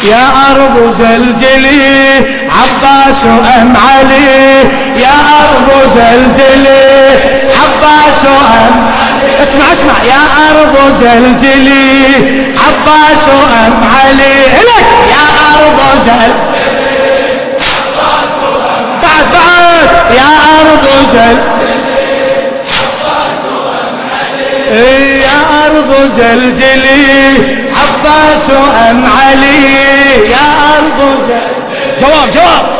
يا أرض زلزلي عباس أم علي يا أرض زلزلي عباس أم اسمع اسمع يا أرض زلزلي عباس أم علي إلك يا أرض زلزلي عباس أم بعد يا أرض زلزلي عباس أم علي يا أرض زلزلي عباس أم علي يا أرض زلزلي جواب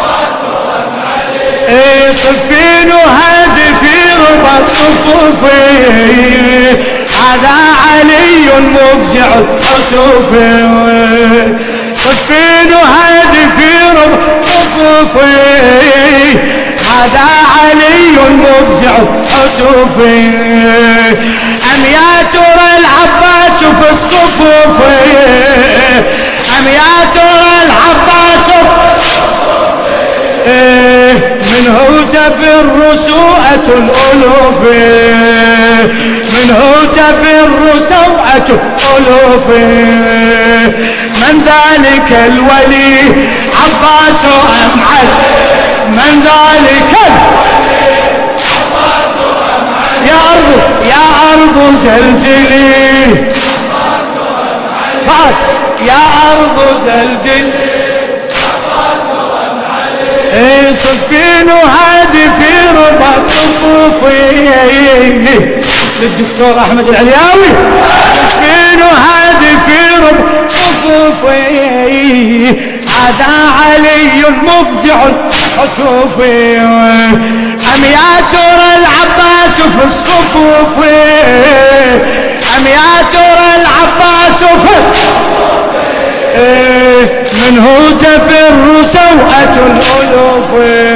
صفين وهادفي ربط صفوفي هذا علي مفزع الحتوفي صفين وهادفي ربط صفوفي هذا علي مفزع الحتوفي أم يا ترى العباس في الصفوف أم يا ترى العباس منه تفر سوءة الألوف منه تفر سوءة الألوف من ذلك الولي عباس أم علي من ذلك الولي عباس أم علي يا أرض زلزلي عباس أم علي بعد يا أرض زلزلي صفين وهادفي ربط صفوفي للدكتور أحمد العلياوي صفين وهادفي ربط صفوفي هذا علي مفزع الحتوفي أم يا ترى العباس في الصفوف أم يا ترى العباس في الصفوف منه تفر سوءة الألوف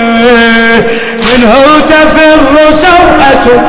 منه تفر سوءة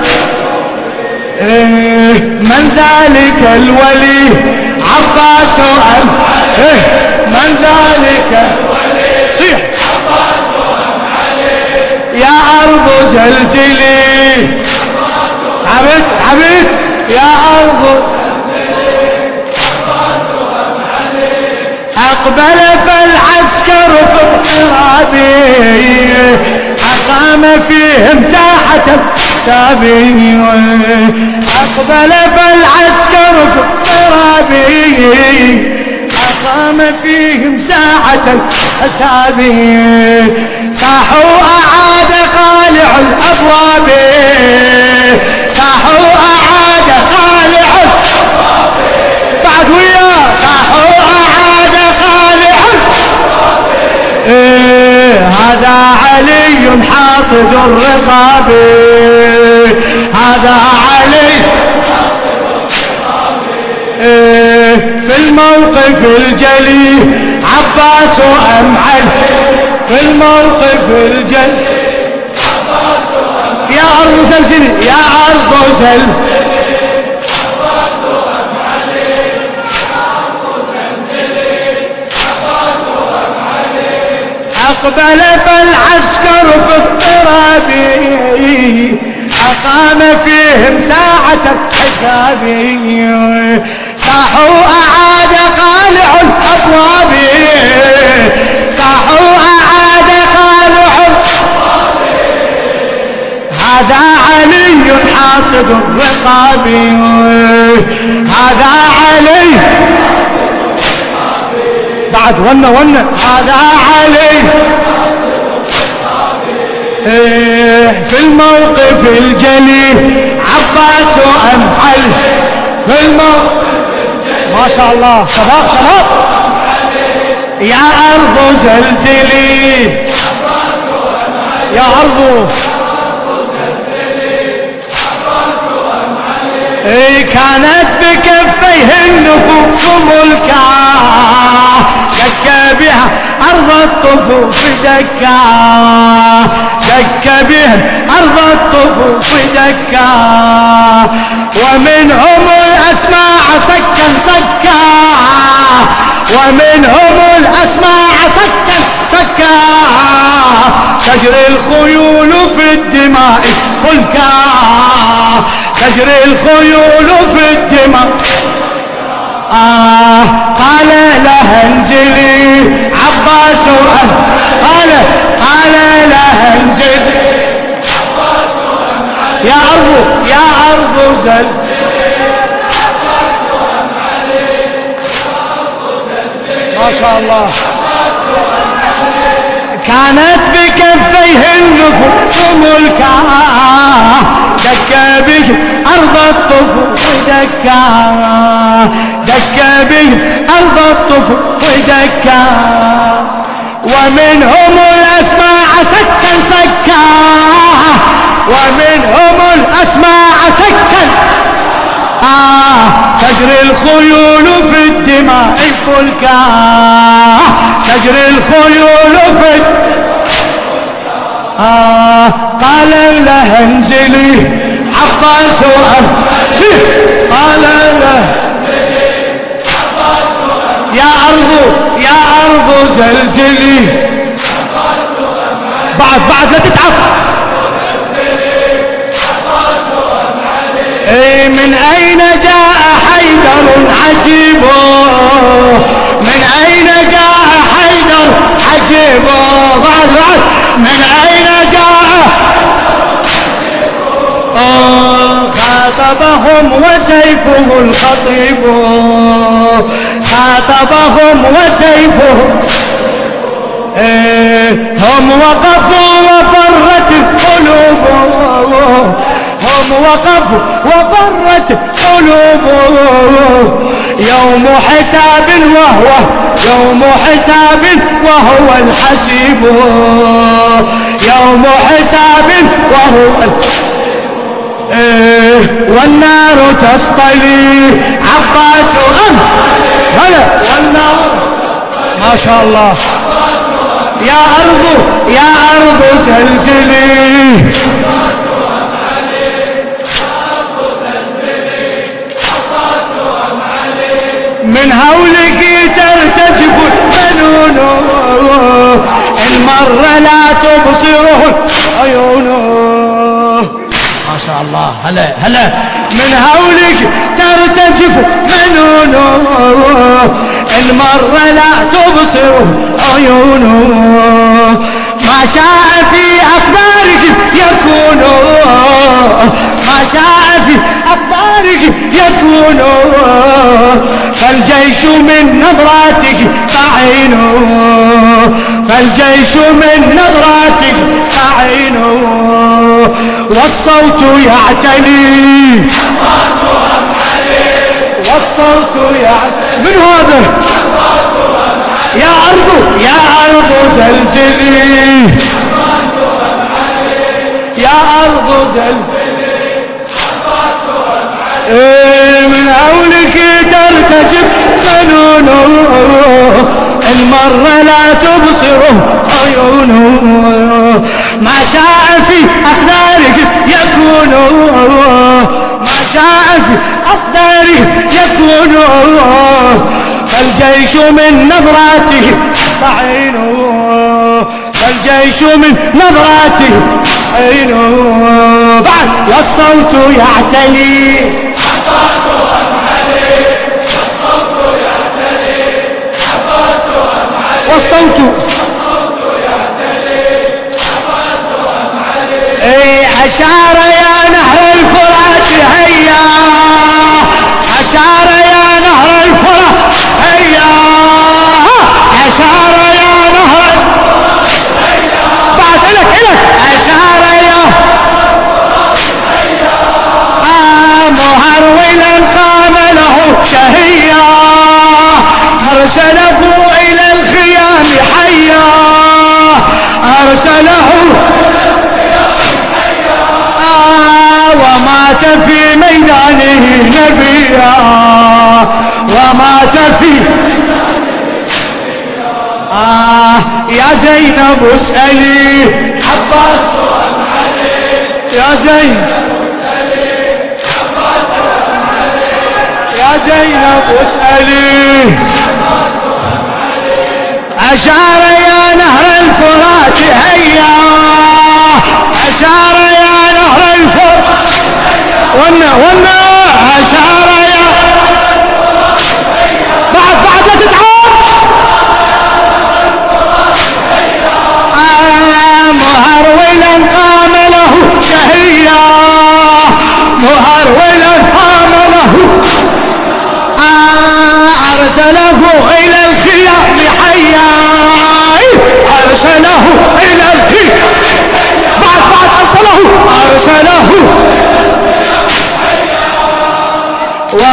من ذلك الولي عباس أم علي من ذلك الولي صيح عباس أم علي يا أرض زلزلي عبد عبد يا أرض زلزلي عباس أم علي أقبل فالعسكر في اضطرابي أقام فيهم ساحة سابي أقبل فالعسكر في اضطرابي أقام فيهم ساعة أسابي صاحوا أعاد قالع الأبواب صاحوا أعاد قالع الأبواب بعد ويا صاحوا أعاد قالع الأبواب هذا علي حاصد الرقاب هذا علي في الموقف الجلي عباس أم علي في الموقف الجلي عباس أم علي يا أرض زلزلي يا أرض زلزلي عباس أم علي يا أرض زلزلي عباس أم علي أقبل فالعسكر في اضطراب أقام فيهم ساعة حسابي صاحوا أعاد قالع الأبواب صاحوا أعاد قالع الأبواب هذا علي حاصد الرقاب هذا علي بعد ون هذا علي في الموقف الجلي عباس أم علي في الموقف ما شاء الله شباب شباب يا أرض زلزلي يا أرض زلزلي كانت بكفيه النفوس ملكا دك بها أرض الطفوف دكا دك بها أرض الطفوف دكا ومنهم الأسماع سكا ومنهم الأسماع سكا تجري الخيول في الدماء فلكا تجري الخيول في الدماء قال لها انزلي ما شاء الله. كانت بكفيه النفوس ملكا، دك به أرض الطفوف دكا، دك به أرض الطفوف دكا، ومنهم الأسماع سكا سكا، ومنهم الأسماع سكا، تجري الخيول في الدماء فلكا، تجري الخيول في قال له انزلي عباس أنزل، قال له يا أرض زلزلي، بعد لا تتعب. من أين جاء حيدر عجيب، من أين جاء حيدر عجيب، من أين جاء خاطبهم وسيفه الخطيب، خاطبهم وسيفه، هم وقفوا وفرت القلوب، هم وقفوا وفرت قلوب، يوم حساب وهو يوم حساب وهو الحسيب، يوم حساب وهو والنار تصطلي عباس هلا والنار ما شاء الله. يا أرض زلزلي، من هولك ترتجف الفنون، إن مر لا تبصره عيون. ما شاء الله هلا. من هولك ترتجف فنون، إن مر لا تبصره عيون، ما شاء في أقدارك يكون، ما شاء في أقدارك يكون، فالجيش من نظراتك تعين، فالجيش من نظراتك تعين، والصوت يعتلي والصوت يعتلي. من هذا يا أرض زلزلي، يا أرض زلزلي، من هولك ترتجف فنون، إن مر لا تبصره عيون، ما شاء في أقدارك يكون، ما شاء في أقدارك يكون، فالجيش من نظراته تعين، فالجيش من نظراته تعين. بعد والصوت يعتلي عباس علي، والصوت يعتلي عباس علي، والصوت يعتلي عباس علي. أشار يا نهر الفرات هيا، أشار يا نهر الفرات هيا، أشار يا نهر هيا، بعد إلك أشار يا مهرولا قام له شهيا، أرسله إلى الخيام حيا، أرسله ومات في ميدانه نبيا، ومات في يا زينب اسألي عباس علي، يا زينب اسألي عباس علي، يا زينب اسألي عباس علي. أشار يا نهر الفرات هيا، أشار يا نهر الفرات هيا، أشار يا بعد لا تتعب. مهرولا قام له شهيا، مهرولا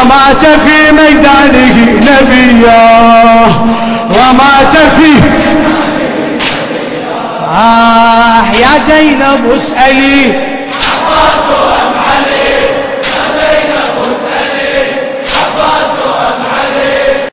ومات في ميدانه نبيا ومات في يا زينب اسألي عباس